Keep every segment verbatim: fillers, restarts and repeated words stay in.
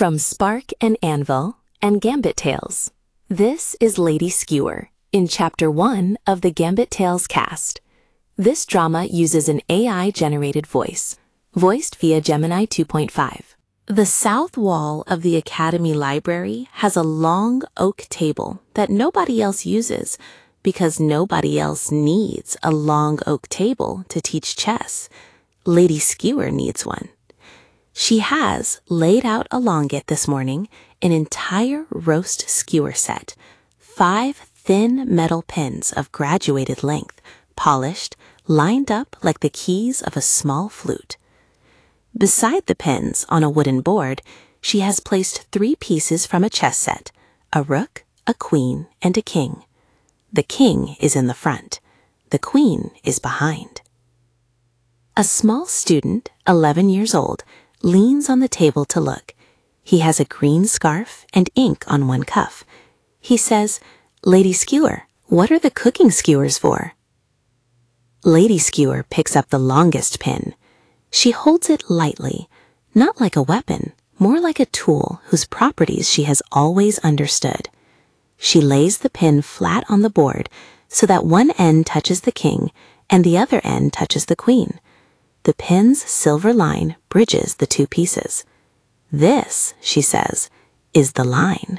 From Spark and Anvil and Gambit Tales, this is Lady Skewer in Chapter one of the Gambit Tales cast. This drama uses an A I-generated voice, voiced via Gemini two point five. The south wall of the Academy Library has a long oak table that nobody else uses because nobody else needs a long oak table to teach chess. Lady Skewer needs one. She has laid out along it this morning an entire roast skewer set, five thin metal pins of graduated length, polished, lined up like the keys of a small flute. Beside the pins, on a wooden board, she has placed three pieces from a chess set, a rook, a queen, and a king. The king is in the front. The queen is behind. A small student, eleven years old, leans on the table to look. He has a green scarf and ink on one cuff. He says, "Lady Skewer, what are the cooking skewers for?" Lady Skewer picks up the longest pin. She holds it lightly, not like a weapon, more like a tool whose properties she has always understood. She lays the pin flat on the board so that one end touches the king and the other end touches the queen. The pin's silver line bridges the two pieces. "This," she says, "is the line."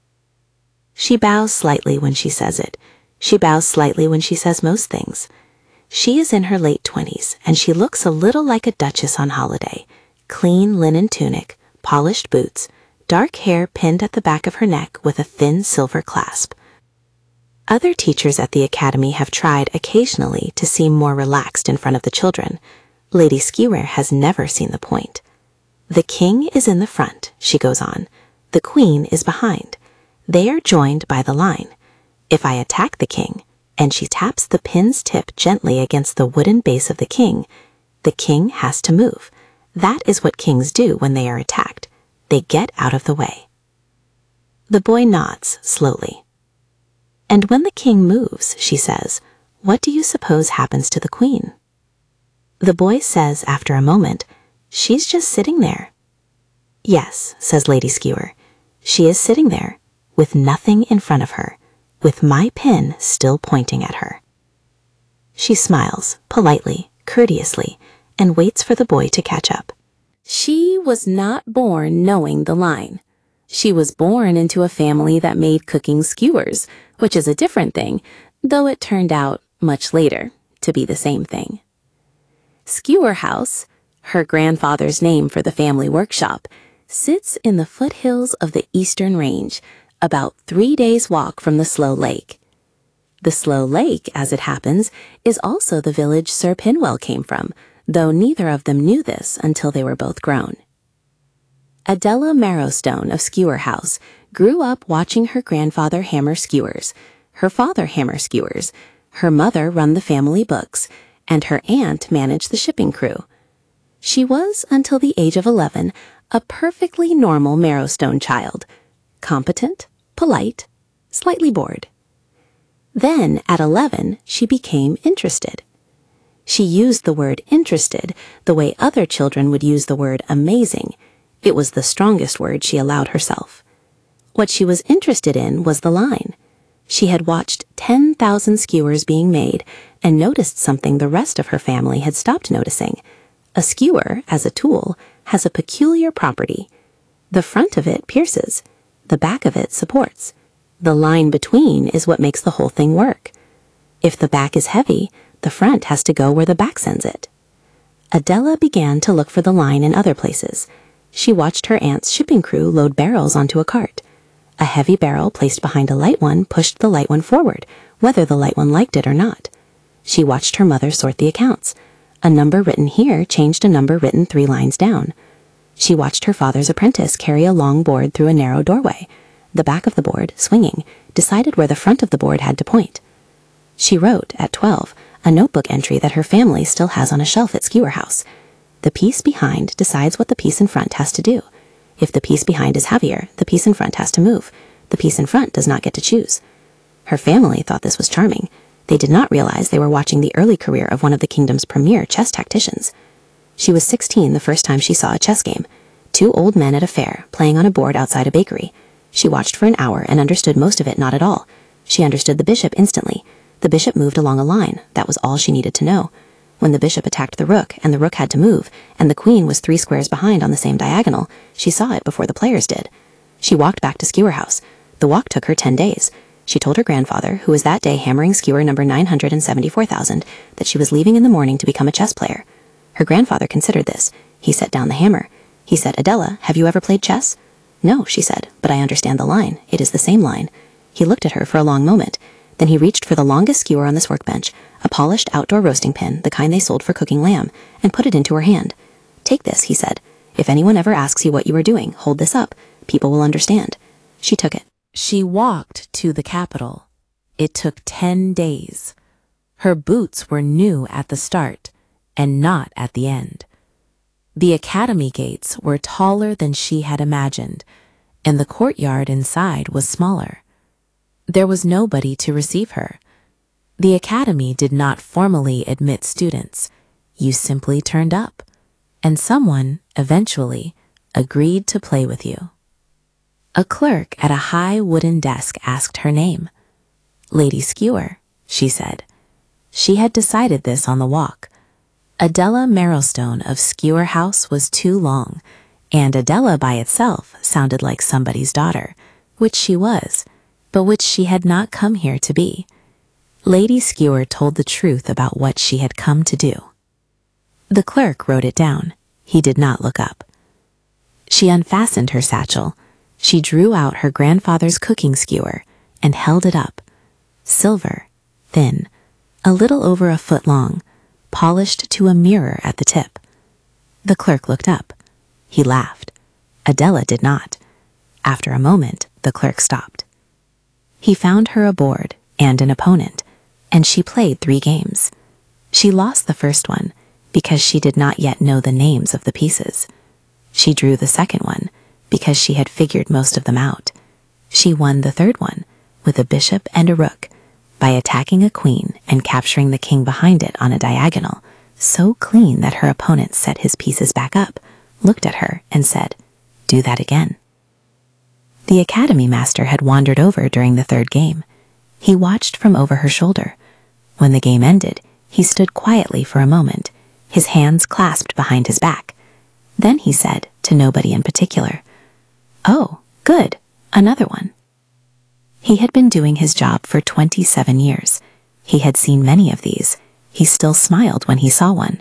She bows slightly when she says it. She bows slightly when she says most things. She is in her late twenties, and she looks a little like a duchess on holiday. Clean linen tunic, polished boots, dark hair pinned at the back of her neck with a thin silver clasp. Other teachers at the academy have tried occasionally to seem more relaxed in front of the children. Lady Skewer has never seen the point. The king is in the front, she goes on. The queen is behind. They are joined by the line. If I attack the king, and she taps the pin's tip gently against the wooden base of the king, the king has to move. That is what kings do when they are attacked. They get out of the way. The boy nods slowly. And when the king moves, she says, what do you suppose happens to the queen? The boy says after a moment, she's just sitting there. Yes, says Lady Skewer, she is sitting there, with nothing in front of her, with my pin still pointing at her. She smiles, politely, courteously, and waits for the boy to catch up. She was not born knowing the line. She was born into a family that made cooking skewers, which is a different thing, though it turned out, much later, to be the same thing. Skewer House, her grandfather's name for the family workshop, sits in the foothills of the Eastern Range, about three days' walk from the Slow Lake. The Slow Lake, as it happens, is also the village Sir Pinwell came from, though neither of them knew this until they were both grown. Adela Marrowstone of Skewer House grew up watching her grandfather hammer skewers, her father hammer skewers, her mother run the family books, and her aunt managed the shipping crew. She was, until the age of eleven, a perfectly normal Marrowstone child, competent, polite, slightly bored. Then, at eleven, she became interested. She used the word interested the way other children would use the word amazing. It was the strongest word she allowed herself. What she was interested in was the line. She had watched ten thousand skewers being made and noticed something the rest of her family had stopped noticing. A skewer, as a tool, has a peculiar property. The front of it pierces. The back of it supports. The line between is what makes the whole thing work. If the back is heavy, the front has to go where the back sends it. Adela began to look for the line in other places. She watched her aunt's shipping crew load barrels onto a cart. A heavy barrel placed behind a light one pushed the light one forward, whether the light one liked it or not. She watched her mother sort the accounts. A number written here changed a number written three lines down. She watched her father's apprentice carry a long board through a narrow doorway. The back of the board, swinging, decided where the front of the board had to point. She wrote, at twelve, a notebook entry that her family still has on a shelf at Skewer House. The piece behind decides what the piece in front has to do. If the piece behind is heavier, the piece in front has to move. The piece in front does not get to choose. Her family thought this was charming. They did not realize they were watching the early career of one of the kingdom's premier chess tacticians. She was sixteen the first time she saw a chess game. Two old men at a fair, playing on a board outside a bakery. She watched for an hour and understood most of it not at all. She understood the bishop instantly. The bishop moved along a line. That was all she needed to know. When the bishop attacked the rook, and the rook had to move, and the queen was three squares behind on the same diagonal, she saw it before the players did. She walked back to Skewer House. The walk took her ten days. She told her grandfather, who was that day hammering skewer number nine hundred seventy-four thousand, that she was leaving in the morning to become a chess player. Her grandfather considered this. He set down the hammer. He said, "Adela, have you ever played chess?" "No," she said, "but I understand the line. It is the same line." He looked at her for a long moment. Then he reached for the longest skewer on this workbench, a polished outdoor roasting pin, the kind they sold for cooking lamb, and put it into her hand. "Take this," he said. "If anyone ever asks you what you are doing, hold this up. People will understand." She took it. She walked to the capital. It took ten days. Her boots were new at the start and not at the end. The academy gates were taller than she had imagined, and the courtyard inside was smaller. There was nobody to receive her. The academy did not formally admit students. You simply turned up, and someone, eventually, agreed to play with you. A clerk at a high wooden desk asked her name. "Lady Skewer," she said. She had decided this on the walk. Adela Marrowstone of Skewer House was too long, and Adela by itself sounded like somebody's daughter, which she was, but which she had not come here to be. Lady Skewer told the truth about what she had come to do. The clerk wrote it down. He did not look up. She unfastened her satchel. She drew out her grandfather's cooking skewer and held it up. Silver, thin, a little over a foot long, polished to a mirror at the tip. The clerk looked up. He laughed. Adela did not. After a moment, the clerk stopped. He found her a board and an opponent, and she played three games. She lost the first one because she did not yet know the names of the pieces. She drew the second one because she had figured most of them out. She won the third one with a bishop and a rook by attacking a queen and capturing the king behind it on a diagonal, so clean that her opponent set his pieces back up, looked at her, and said, "Do that again." The academy master had wandered over during the third game. He watched from over her shoulder. When the game ended, he stood quietly for a moment, his hands clasped behind his back. Then he said, to nobody in particular, "Oh, good, another one." He had been doing his job for twenty-seven years. He had seen many of these. He still smiled when he saw one.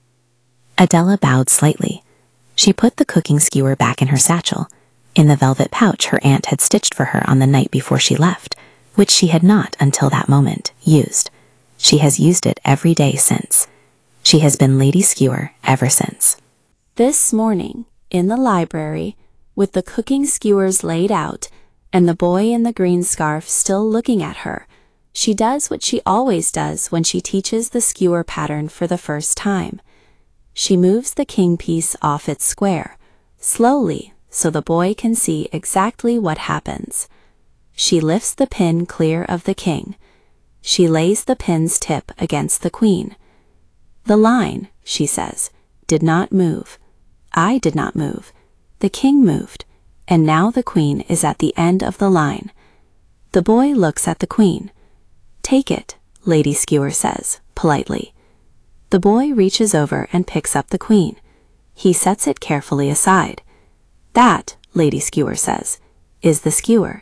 Adela bowed slightly. She put the cooking skewer back in her satchel, in the velvet pouch her aunt had stitched for her on the night before she left, which she had not, until that moment, used. She has used it every day since. She has been Lady Skewer ever since. This morning, in the library, with the cooking skewers laid out, and the boy in the green scarf still looking at her, she does what she always does when she teaches the skewer pattern for the first time. She moves the king piece off its square, slowly, so the boy can see exactly what happens. She lifts the pin clear of the king. She lays the pin's tip against the queen. "The line," she says, "did not move. I did not move. The king moved, and now the queen is at the end of the line." The boy looks at the queen. "Take it," Lady Skewer says, politely. The boy reaches over and picks up the queen. He sets it carefully aside. "That," Lady Skewer says, "is the skewer."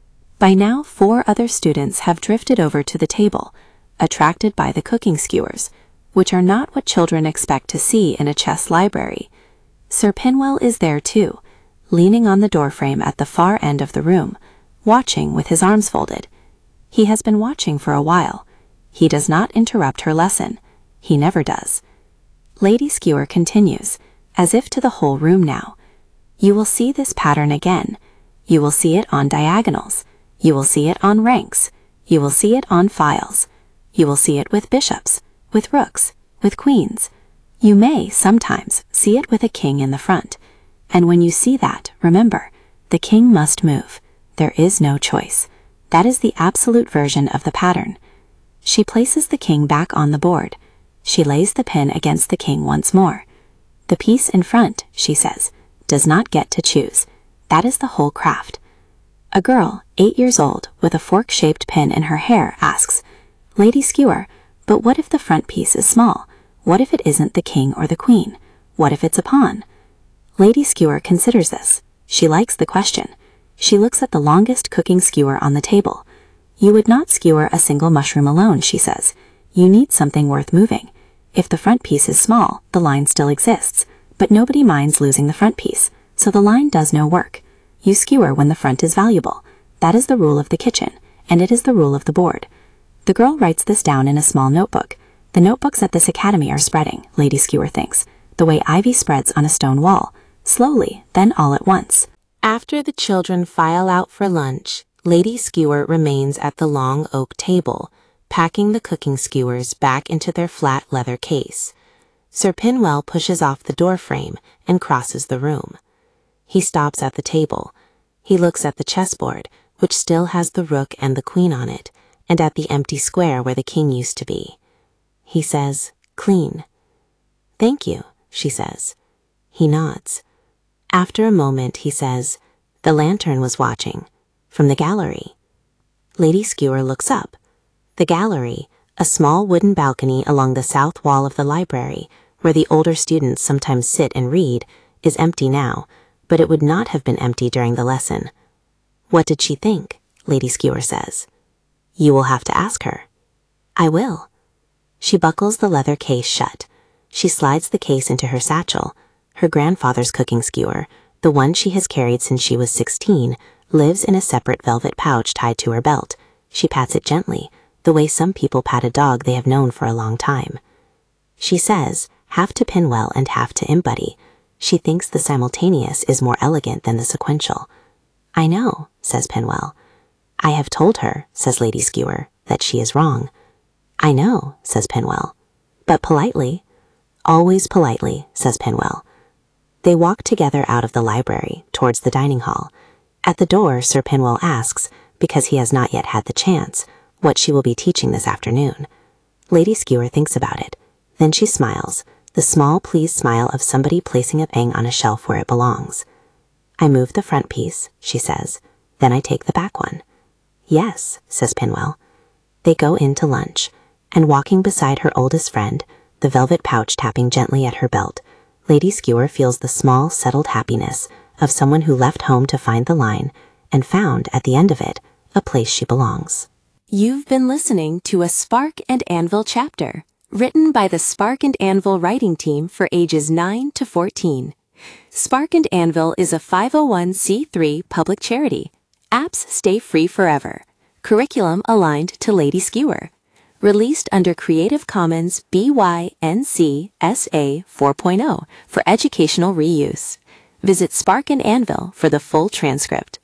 By now, four other students have drifted over to the table, attracted by the cooking skewers, which are not what children expect to see in a chess library. Sir Pinwell is there too, leaning on the doorframe at the far end of the room, watching with his arms folded. He has been watching for a while. He does not interrupt her lesson. He never does. Lady Skewer continues, as if to the whole room now. "You will see this pattern again. You will see it on diagonals. You will see it on ranks. You will see it on files. You will see it with bishops, with rooks, with queens. You may, sometimes, see it with a king in the front. And when you see that, remember, the king must move. There is no choice. That is the absolute version of the pattern." She places the king back on the board. She lays the pin against the king once more. "The piece in front," she says, does not get to choose. That is the whole craft. A girl, eight years old, with a fork-shaped pin in her hair, asks, "Lady Skewer, but what if the front piece is small? What if it isn't the king or the queen? What if it's a pawn?" Lady Skewer considers this. She likes the question. She looks at the longest cooking skewer on the table. "You would not skewer a single mushroom alone," she says. "You need something worth moving. If the front piece is small, the line still exists, but nobody minds losing the front piece, so the line does no work. You skewer when the front is valuable. That is the rule of the kitchen, and it is the rule of the board." The girl writes this down in a small notebook. The notebooks at this academy are spreading, Lady Skewer thinks, the way ivy spreads on a stone wall, slowly, then all at once. After the children file out for lunch, Lady Skewer remains at the long oak table, packing the cooking skewers back into their flat leather case. Sir Pinwell pushes off the door frame and crosses the room. He stops at the table. He looks at the chessboard, which still has the rook and the queen on it, and at the empty square where the king used to be. He says, "Clean." "Thank you," she says. He nods. After a moment, he says, "The lantern was watching, from the gallery." Lady Skewer looks up. The gallery, a small wooden balcony along the south wall of the library, where the older students sometimes sit and read, is empty now, but it would not have been empty during the lesson. "What did she think?" Lady Skewer says. "You will have to ask her." "I will." She buckles the leather case shut. She slides the case into her satchel. Her grandfather's cooking skewer, the one she has carried since she was sixteen, lives in a separate velvet pouch tied to her belt. She pats it gently, the way some people pat a dog they have known for a long time. She says, half to Pinwell and half to Imbuddy. She thinks the simultaneous is more elegant than the sequential. "I know," says Pinwell. "I have told her," says Lady Skewer, "that she is wrong." "I know," says Pinwell. "But politely." "Always politely," says Pinwell. They walk together out of the library, towards the dining hall. At the door, Sir Pinwell asks, because he has not yet had the chance, what she will be teaching this afternoon. Lady Skewer thinks about it. Then she smiles, the small, pleased smile of somebody placing a thing on a shelf where it belongs. "I move the front piece," she says. "Then I take the back one." "Yes," says Pinwell. They go in to lunch, and walking beside her oldest friend, the velvet pouch tapping gently at her belt, Lady Skewer feels the small, settled happiness of someone who left home to find the line and found, at the end of it, a place she belongs. You've been listening to a Spark and Anvil chapter, written by the Spark and Anvil writing team for ages nine to fourteen. Spark and Anvil is a five oh one c three public charity. Apps stay free forever. Curriculum aligned to Lady Skewer. Released under Creative Commons B Y N C S A four point oh for educational reuse. Visit Spark and Anvil for the full transcript.